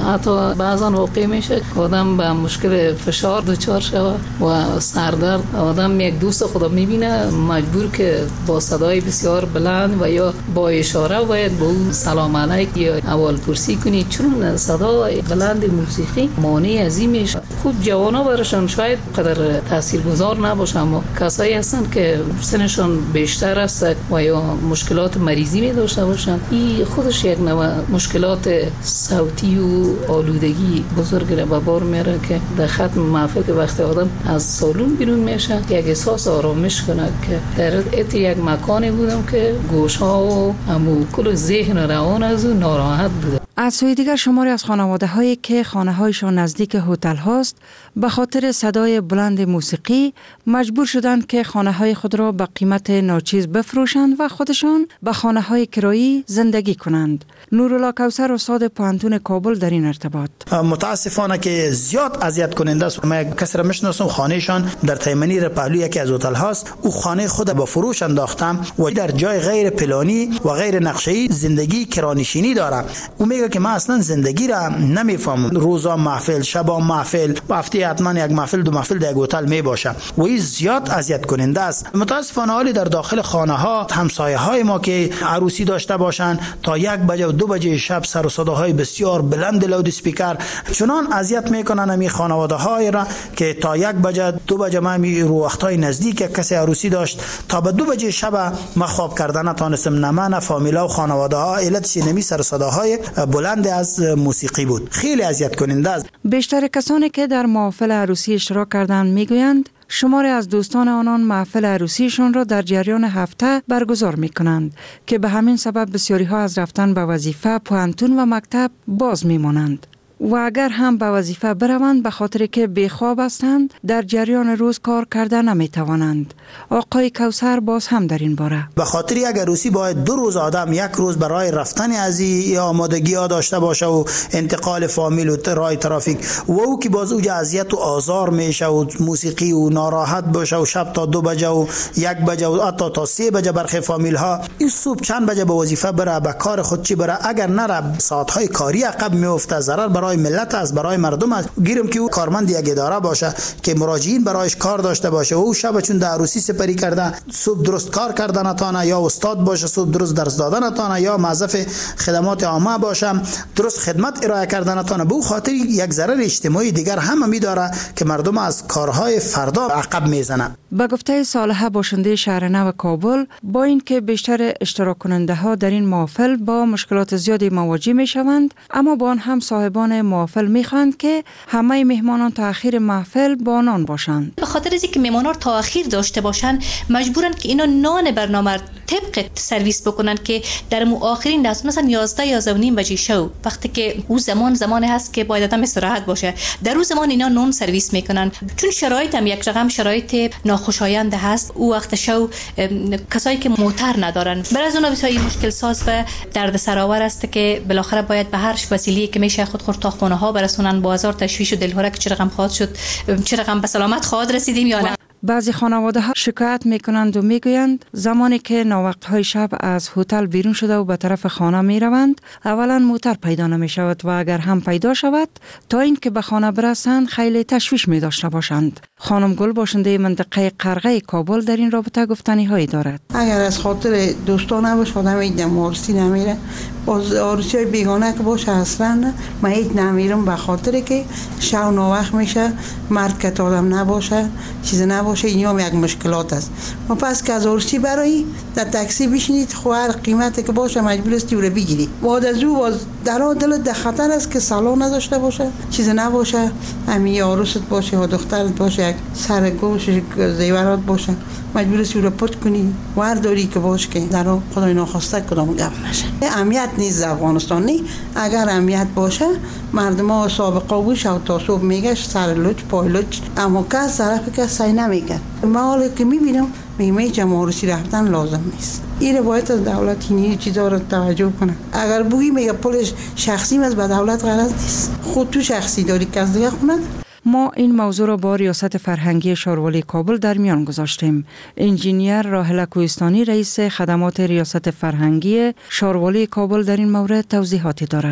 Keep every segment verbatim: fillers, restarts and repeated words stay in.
حتی بعضا واقع میشه آدم به مشکل فشار دچار شود و سردرد. آدم یک دوست خود میبینه مجبور که با صدای بسیار بلند و یا با اشاره باید به اون سلام علیک یا اول پرسی کنی، چون صدای بلند موسیقی مانع عظیم میشه. خود جوانا برشان شاید قدر تاثیرگذار نباشه، اما کسایی هستند که سنشون بیشتر است و یا مشکلات مریضی می داشته باشند، این خودش یک نوع مشکلات صوتی و آلودگی بزرگ را به بار میاره که در ختم محفل که وقتی آدم از سالن بیرون میشه یک احساس آرامش کنه که در ات یک مکانی بودم که گوشها و امو کل ذهن و روان از اون ناراحت بوده. از سوی دیگر شماری از خانواده هایی که خانه هایشان نزدیک هتل هاست به خاطر صدای بلند موسیقی مجبور شدند که خانه های خود را به قیمت ناچیز بفروشند و خودشان به خانه های کرایی زندگی کنند. نورالله کوثر استاد پوهنتون کابل در این ارتباط: متاسفانه که زیاد اذیت کننده است. من کسی را میشناسم خانهشان در تیمنی پهلوی یکی از هتل هاست، او خانه خود با فروش انداختم و در جای غیر پلانی و غیر نقشه‌ای زندگی کرانشینی داره. او میگه که من اصلا زندگی را نمیفهمم، روزا محفل، شبا محفل، هفته حتما یک محفل دو محفل در یک هتل می باشه و این زیاد اذیت کننده است. متاسفانه حالی در داخل خانه ها همسایه های ما که عروسی داشته باشند تا یک بجه و دو بجه شب سر و صداهای بسیار بلند لود اسپیکر چنان اذیت میکنن امی خانواده های را که تا یک بجه دو بجه ما می رو وقتای نزدیک کسی عروسی داشت تا به دو بجه شب ما خواب کردن نتونستم، نه من فامیلا و خانواده ها علتش نمی سر صداهای بلند از موسیقی بود. خیلی اذیت کننده است. بیشتر کسانی که در محفل عروسی اشتراک کردند میگویند شماری از دوستان آنان محفل عروسیشان را در جریان هفته برگزار می کنند که به همین سبب بسیاری ها از رفتن به وظیفه، پوهنتون و مکتب باز می مانند. و اگر هم به وظیفه بروند به خاطر که بیخواب هستند در جریان روز کار کرده نمی توانند. آقای کوثر باز هم در این باره: به خاطر یک عروسی باید دو روز آدم یک روز برای رفتن از این آمادگی ها داشته باشه و انتقال فامیل و راه ترافیک و او که باز اوج اذیت و آزار میشه و موسیقی و ناراحت باشه و شب تا دو بجه و یک بجه و حتی تا سه بجه برخی فامیل ها این صبح چند بجه به وظیفه بره، به کار خود چی بره، اگر نره ساعت های کاری عقب میفته، ضرر برای ملت است، برای مردم است. گیرم که او کارمند یک اداره باشه که مراجعین برایش کار داشته باشه و او شب چون در عروسی سپری کرده صبح درست کار کردن نتونه، یا استاد باشه صبح درست درس دادن نتونه، یا موظف خدمات عامه باشه درست خدمت ارائه کردن نتونه، به او خاطر یک ضرر اجتماعی دیگر هم میداره که مردم از کارهای فردا عقب میزنه. با گفته صالحه باشنده شهر نو کابل، با اینکه بیشتر اشتراک کننده ها در این محفل با مشکلات زیادی مواجه می شوند، اما با آن هم صاحبان محفل می خواهند که همه مهمانان تا آخر محفل با آنان باشند. به خاطر از اینکه مهمانان تا آخر داشته باشند مجبورن که اینا نان برنامه طبق سرویس بکنن که در مو آخرین دست مثلا یازده یازده و نیم بجه شو، وقتی که او زمان زمانی هست که باید آدم استراحت باشه، در اون زمان اینا نان سرویس میکنن. چون شرایط هم یک رقم شرایط ناخوشایند هست، او وقت شو کسایی که موتر ندارن برای از اونها بسیار مشکل ساز و درد سرآور است که بالاخره باید به هر وسیله‌ای که میشه خود خود تا خونه ها برسونن، با هزار تشویش و دلهره که چه رقم خواهد شد، چه رقم به سلامت خواهد رسیدیم یا نه. بعضی خانواده ها شکایت میکنند و میگویند زمانی که ناوقت های شب از هتل بیرون شده و به طرف خانه می روند، اولا موتر پیدا نمی شود و اگر هم پیدا شود تا اینکه به خانه برسند خیلی تشویش می داشته باشند. خانم گل باشنده منطقه قرغه کابل در این رابطه گفتنی هایی دارد. اگر از خاطر دوستان نباشه آدم هیچ عروسی نمیره، باز عروسی های بیگانه که باشه اصلا من هیچ نمیرم، به خاطر که شب ناوقت میشه، مرد که آدم نباشه، چیز نباشه، این هم یک مشکلات است. ما پس که از عروسی برای در تاکسی بشینید خو هر قیمتی که باشه مجبور استی او رو بگیری. بعد از او باز در دل در خطر است که سالن نداشته باشه، چیز نباشه، همین عروست باشه یا دخترت باشه، یک سرگوش زیورات باشه، مجبور استی او رو پت کنی و هر داری که باشه که در خدای ناخواسته کدام گپ نشه. اهمیت نیست افغانستان نی، اگر اهمیت باشه مردم ها سابقه بوش و تا صبح میگشت سر لچ پای لچ، اما کس طرف کس سعی نمیکرد. ما حالا که میبینم میگم جمهوری رفتن لازم نیست، این باید از دولت این چیزا رو توجه کنه. اگر بویی میگه پولش شخصی از به دولت غرض نیست، خود تو شخصی داری که از دیگه خونه. ما این موضوع را با ریاست فرهنگی شاروالی کابل در میان گذاشتیم. انجینیر راحله کوهستانی رئیس خدمات ریاست فرهنگی شاروالی کابل در این مورد توضیحاتی دارد.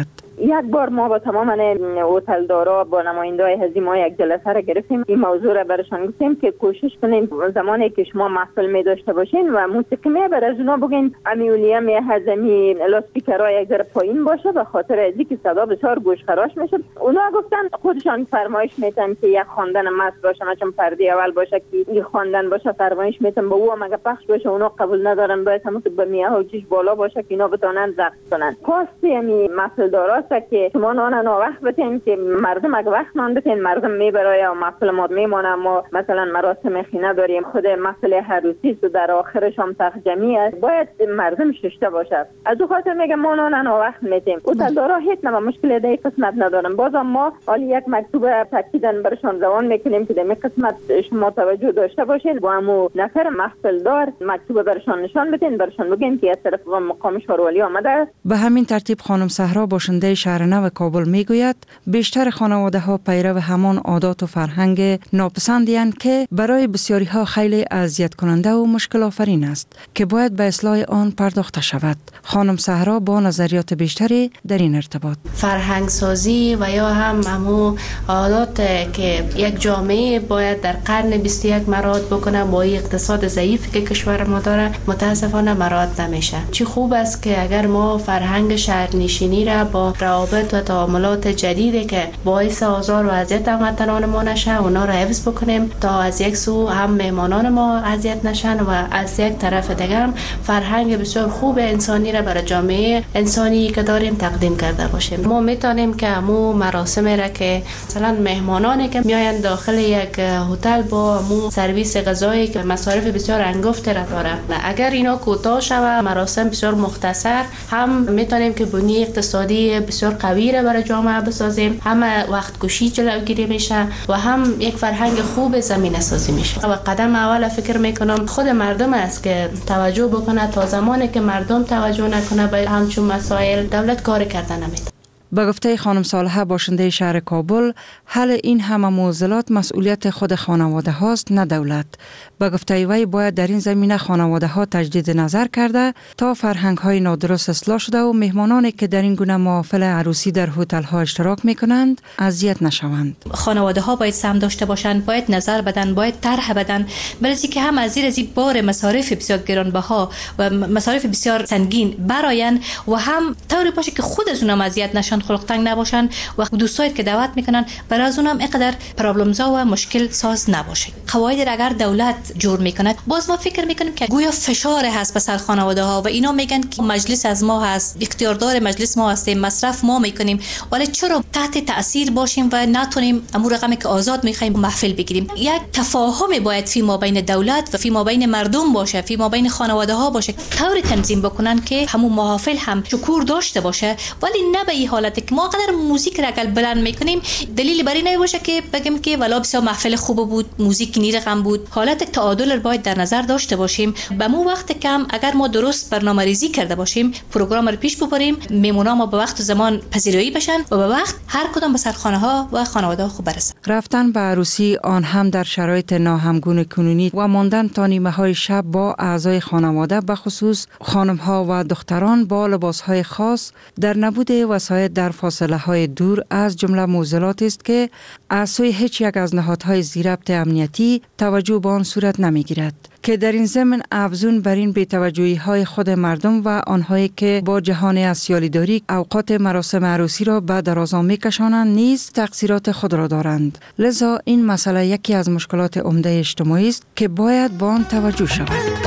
یک بار ما با تمام هتل دارا با نماینده‌های حزبی ما یک جلسه را گرفتیم، این موضوع را برشان گفتیم که کوشش کنیم زمانی که شما محفل می داشته باشین و موسیقی می بر از اونا بگین امیولیم هزمی لاسپیکرها یک ذره پایین باشه، به خاطر از اینکه صدا بسیار گوشخراش میشه. اونا گفتن خودشان فرمایش میتن که یک خواندن مست باشه، مثلا پرده اول باشه که این خواندن باشه، فرمایش میتن با او مگه پخش باشه، اونا قبول ندارن، باید همون که به میاه و چیش بالا باشه که اینا بتونن ضبط کنن. خاصی یعنی محفل داراست که شما نان نا وقت بتین که مردم اگه وقت نان بتین مردم میبره و محفل ما میمونه. ما مثلا مراسم خینه داریم، خود محفل عروسی و در آخرش هم تخجمی است، باید مردم ششته باشه. از او خاطر میگم ما نان نا وقت میتیم. هتل دارا هیچ نوع مشکل در قسمت ندارن. بازم ما حالی یک مکتوب تاکیدن برشان روان میکنیم که در این قسمت شما توجه داشته باشین و همو نفر محفل دار مکتوب برشان نشان بدین، برشان بگین که از طرف مقام شاروالی آمده. به همین ترتیب خانم صحرا باشنده شهر نو کابل میگوید بیشتر خانواده ها پیرو همان عادات و فرهنگ ناپسندی اند که برای بسیاری ها خیلی اذیت کننده و مشکل آفرین است که باید به اصلاح آن پرداخته شود. خانم صحرا با نظریات بیشتری در این ارتباط فرهنگ سازی و یا هم همو عادات که یک جامعه باید در قرن بیست و یک مراعات بکنه با اقتصاد ضعیفی که کشور ما داره متاسفانه مراعات نمیشه. چی خوب است که اگر ما فرهنگ شهرنشینی را با روابط و تعاملات جدیدی که باعث آزار و اذیت هموطنان ما نشه اونا را حفظ بکنیم تا از یک سو هم مهمانان ما اذیت نشن و از یک طرف دیگر هم فرهنگ بسیار خوب انسانی را برای جامعه انسانی که داریم تقدیم کرده باشیم. ما میتونیم که همو مراسم را که مثلا مهمانانی که میاین داخل یک هتل با همو سرویس غذایی که مصارف بسیار انگفت را داره، اگر اینا کوتاه شوه مراسم بسیار مختصر، هم میتونیم که بنیه اقتصادی بسیار قوی را برای جامعه بسازیم، هم وقت کشی جلوگیری میشه و هم یک فرهنگ خوب زمینه سازی میشه. و قدم اول فکر میکنم خود مردم است که توجه بکنه. تا زمانی که مردم توجه نکنه به همچون مسائل دولت کار کردن نمیتونه. به گفته خانم صالحه باشنده شهر کابل، حل این همه معضلات مسئولیت خود خانواده هاست نه دولت. به گفته وی باید در این زمینه خانواده ها تجدید نظر کرده تا فرهنگ های نادرست اصلاح شده و مهمانانی که در این گونه محافل عروسی در هتل ها اشتراک میکنند اذیت نشوند. خانواده ها باید سهم داشته باشند، باید نظر بدن، باید طرح بدن، برای که هم از زیر از بار مصارف بسیار گرانبها و مصارف بسیار سنگین براین و هم طوری باشه که خود از اونها اذیت نشن، خلق تنگ نباشن و دوستایی که دعوت میکنن برای از اونم اینقدر پرابلمزا و مشکل ساز نباشه. قواعد اگر دولت جور میکنه باز ما فکر میکنیم که گویا فشار هست به سر خانواده ها و اینا میگن که مجلس از ما هست، اختیاردار مجلس ما هستیم، مصرف ما میکنیم، ولی چرا تحت تاثیر باشیم و نتونیم امور رقمی که آزاد میخوایم محفل بگیریم؟ یک تفاهم باید فی ما بین دولت و فی ما بین مردم باشه، فی ما بین خانواده ها باشه، طور تنظیم بکنن که همون محافل هم شکور داشته باشه، ولی نه به این حالت که ما قدر موزیک را اگر بلند میکنیم دلیل بر این نباشه که بگیم که والا بسیار محفل خوب بود، موزیک نی رقم بود. حالت تعادل را باید در نظر داشته باشیم. به مو وقت کم اگر ما درست برنامه‌ریزی کرده باشیم، پروگرام رو پیش ببریم، میمونا ما به وقت و زمان پذیرایی بشن و به وقت هر کدام به سرخانه ها و خانواده ها خوب برسن. رفتن به عروسی آن هم در شرایط ناهمگون کنونی و ماندن تا نیمه های شب با اعضای خانواده، به خصوص خانم ها و دختران با لباس های خاص، در نبود وسایل در فاصله های دور از جمله معضلاتی است که از سوی هیچ یک از نهادهای ضبط امنیتی توجه به آن صورت نمیگیرد که در این ضمن افزون بر این بی‌توجهی های خود مردم و آنهایی که با جهان اسیالیداری اوقات مراسم عروسی را به درازا میکشانند نیز تقصیرات خود را دارند. لذا این مسئله یکی از مشکلات عمده اجتماعی است که باید به آن توجه شود.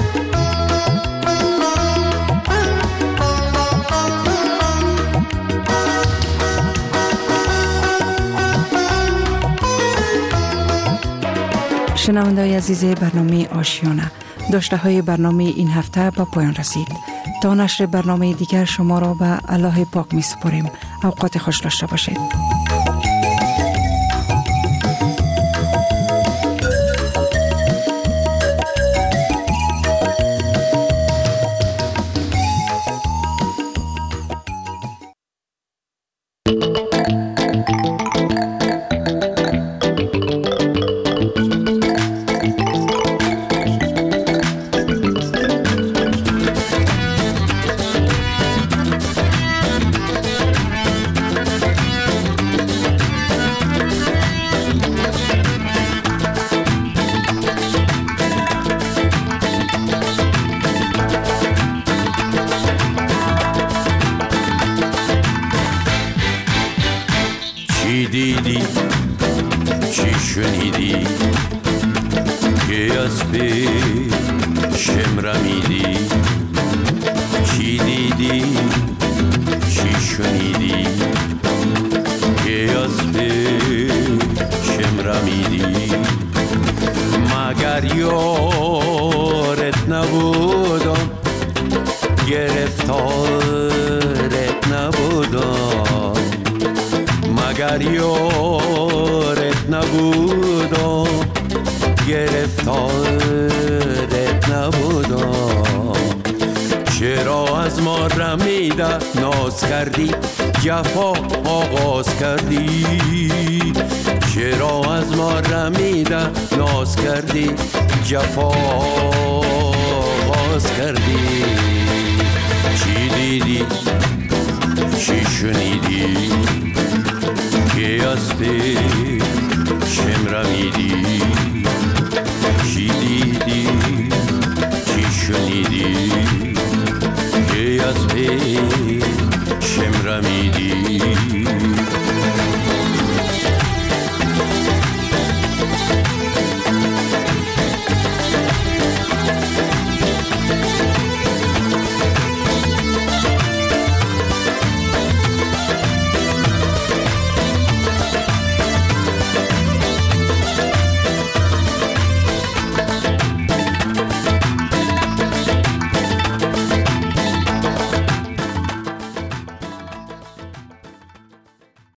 شنونده‌های عزیز برنامه آشیانه، داشته های برنامه این هفته به پایان رسید. تا نشر برنامه دیگر شما را به الله پاک می سپاریم. اوقات خوش داشته باشید. چی دیدی چی شنیدی که از پیشم رمیدی چی دیدی چی شنیدی که از پیشم رمیدی مگر یارت نبودم گرفتارت نبودم مگر یارت نبودم گرفتارت نبودم چرا از ما رمیده ناز کردی جفا آغاز کردی چرا از ما رمیده ناز کردی جفا آغاز کردی چی دیدی چی شنیدی که از پیشم رمیدی